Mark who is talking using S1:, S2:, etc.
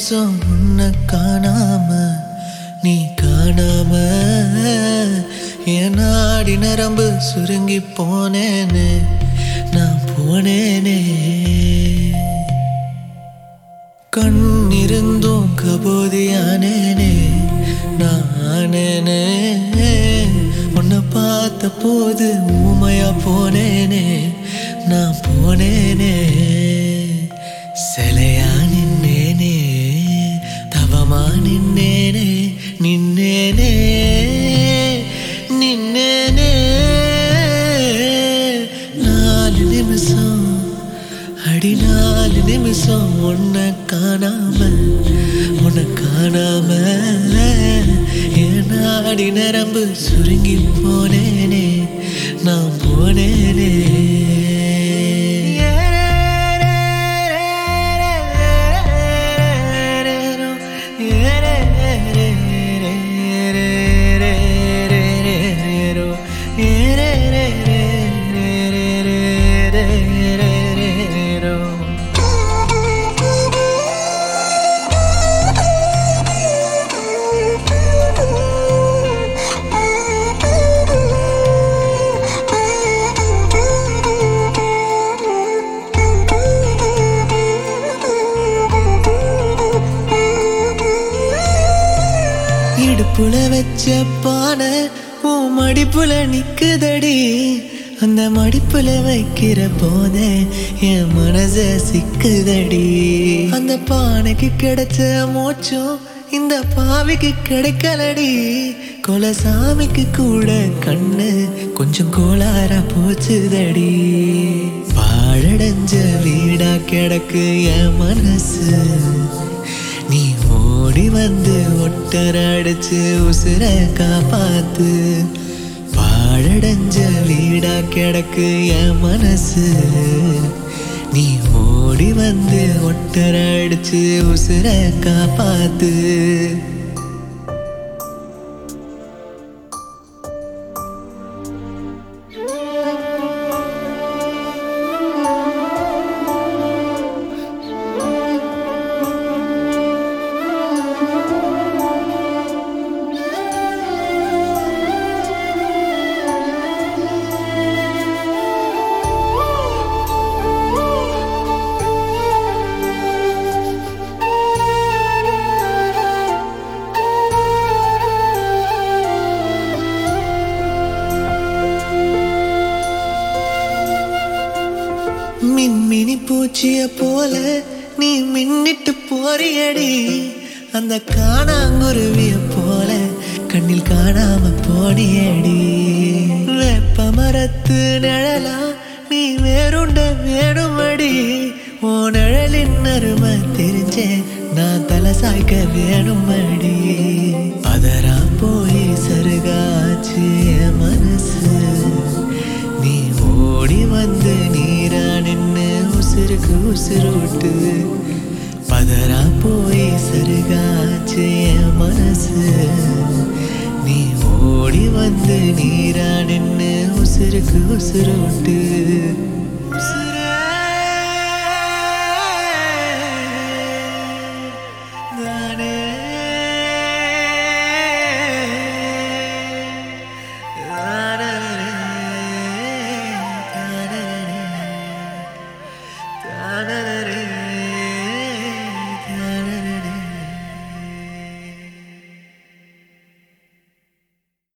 S1: நிமிஷம் உன்னை காணாம நீ காணாம என் நாடி நரம்பு சுருங்கி போனேனே நான் போனேனே. கண் இருந்தும் கபோதியானேனே நானேனே. உன்னை பார்த்த போது ஊமையா போனேனே நான் போனேனே. சிலையா நின்னேனே தவமா நின்னேனே நின்னேனே நின்னேனே. 4 நிமிஷம் அடி 4 நிமிஷம் உன்னை காணாம என் நாடி நரம்பு சுருங்கி போனேனே நான் போனேனே. இடுப்புல வச்ச பானை உன் மடிப்புல நிக்குதடி. அந்த மடிப்புல வைக்கிற போதே என் மனச சிக்குதடி. அந்த பானைக்கு கிடைச்ச மோச்சம் இந்த பாவிக்கு கிடைக்கலடி. கொலசாமிக்கு கூட கண்ணு கொஞ்சம் கோளாரா போச்சுதடி. பாழடைஞ்ச வீடா கிடக்கு என் மனசு. நீ ஓடி வந்து ஒட்டர அடிச்சு உசுர காப்பாத்து. பாழடைஞ்ச வீடா கிடக்கு என் மனசு. நீ ஓடி வந்து ஒட்டர அடிச்சு உசுர காப்பாத்து. மின்மினி பூச்சிய போல நீ மின்னிட்டு போறியடி. அந்த காணாங்குருவிய போல கண்ணில் காணாம போனியடி. வெப்ப மரத்து நிழலா நீ வேறுண்ட வேணுமடி. ஓ நிழலின் அருமை தெரிஞ்சே நான் தலை சாய்க்க வேணுமடி. பதறா போய் சருகாச்சு என் மனசு. நீ ஓடி வந்து நீரா நின்னு உசுருக்கு உசுருட்டு. பதறா போய் சருகாச்சு என் மனசு. நீ ஓடி வந்து நீரா நின்னு உசுருக்கு உசுருட்டு.